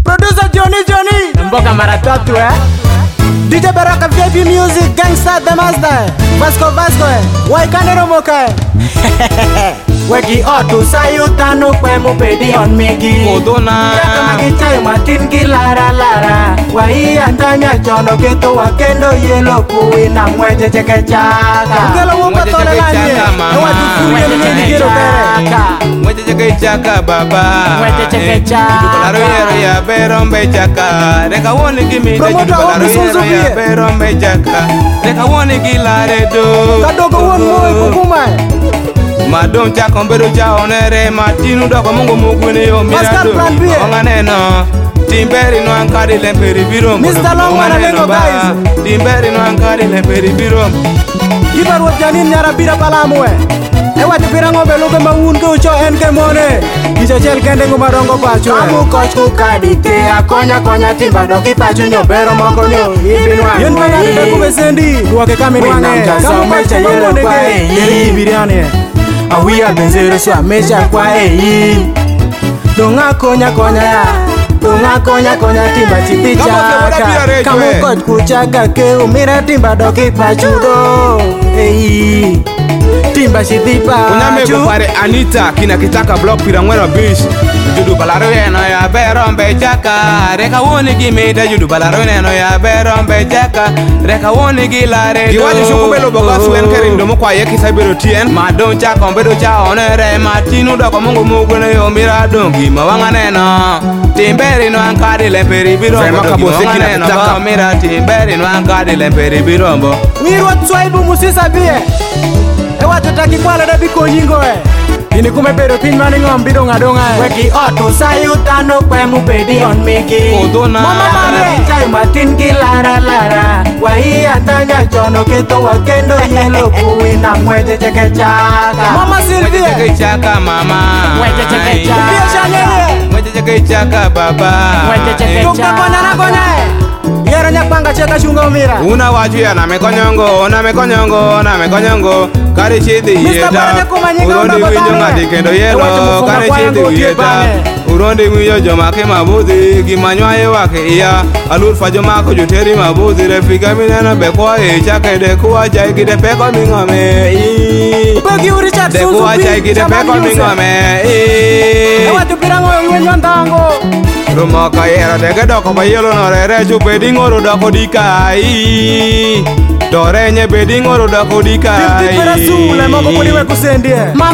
Producer Johnny Mboka mara tatu DJ Baraka VIP Music Gangsta the Master Vasco Waikane Romoka Weki otu sayutano kwe mupedi on megi Kodona Yaka magichayo matin lara Wai antanya chono keto wakendo yelo kui na mweje cheke chaka Ngelo wumba tole lanye Ewa tufuye ni ngiro kere Mweje cheke chaka baba Mweje cheke chaka Jubalaro yero ya berombe chaka Reka woni gimi Jubalaro yero ya berombe chaka Reka woni gilare do Kadogo won moe kukumae Madom chako mbedo cha onere matinu doko mungu mugwini yo mirado Onganeno Timberi no ankari lemperi birom Mr. Longwana lengo guys Timberi no ankari lemperi birom Ibaru janin nyara bira palamwe Ewa tupira ngombe lube maun ko cho enke mone Ijo chel kende ngumarongo pacho Amu koch kukadite Akonya timba doki pacho nyobero moko nyo Ibinwa Yen panga nide kubesendi Duwake kami nwange Kamu pacho yelo kwa Yeri ibiriane Awia benzero swa mecha kwa Donga konya ya Donga konya timba chiti chaka Kamu koch kuchaka ke umira timba doki pachudo Timba shitipa Unyame kupare Anita Kina kitaka block pira mwero bish Judu balaro yeno ya berombe chaka Reka woni gimita judu balaro yeno ya berombe chaka Reka woni gilare do Giwaji shukubelo boga suen kerindo mukwa yeki sabiro tien Madon chaka mbedo cha onere Matinu doko mungu mugwene yo mirado Gima wanga neno Timberi no ankadi lemperi birombo Gima wanga neno Ba mira timberi no ankadi lemperi birombo Wirwa tswaibu musisa bie Ewa tutaki kwa lada biko nyingo Ini kumebero pinmani ngombi donga Weki otu sayutano kwe mupedi on megi Kodona Mama mare Chay matin ki lara Wai antanya chono keto wakendo yelo kui na mweje cheke chaka Mama Sylvia Mweje cheke chaka mama Mweje cheke chaka Kupia shanele Mweje cheke chaka baba Mweje cheke chaka Tukta konya na konya Yero nyakpanga cheka shunga umira Una waju ya na mekonyongo Kari chidi yeda Urondi winyo ngadi kendo yelo Kari chidi yeda Urondi winyo jomake mabuzi Gimanywa ye wake iya Alur fajo mako juteri mabuzi Refika minena bekwa chake dekuwa chai kide peko mingome Bagi uri chat susu Dekuwa chai kide peko mingome Ewa tupira ngoyo nyantango Rumoka yera dege doko ba yelo no rere chupe dingoro doko dikai Dore nye bedingoro doko dikai Tipti pera sule moko kudiwe kusendie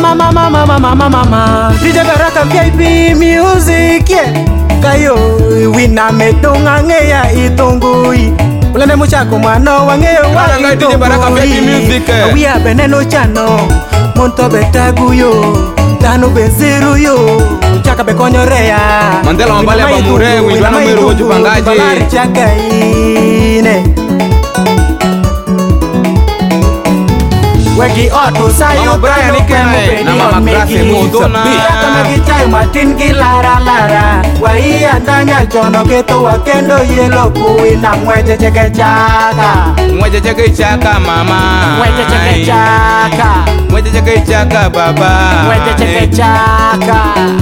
Mama DJ Baraka VIP Music Kayo wina medonga ngeya itongui Ulene muchako mwano wangeyo wa itongui DJ Baraka VIP Music Awia beneno chano Monto betaguyo Tano benziru yo Chaka bekonyo rea Mandela mabale ya bamure Windwana mweru woju pangaji Balari chaka ine Weki otu sayu Brian Ikene na Mama Grace Mudona Yaka magichayo matin ki lara Wai antanya chono keto wakendo yelo kui na mweje cheke chaka Mweje cheke chaka mama Mweje cheke chaka Mweje cheke chaka baba Mweje cheke chaka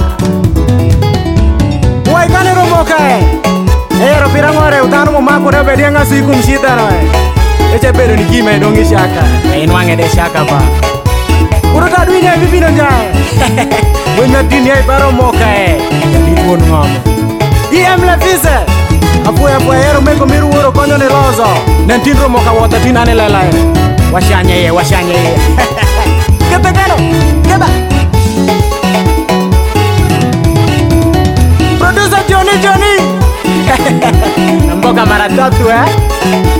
Waikane romoka Ero pirangore utanu mumako rebe dianga siku mshita noe Eche pero ni kime dongi shaka Inwange de shaka ba Uruta duine vipino jae Wena dini ya iparo moka Jadi pun ngome IM Lefise Apoya ero meko miru uro konyo ni rozo Nentin romoka wata tinane lelai Washanye ye Kete keno Keba Producer Johnny Mboka mara tatu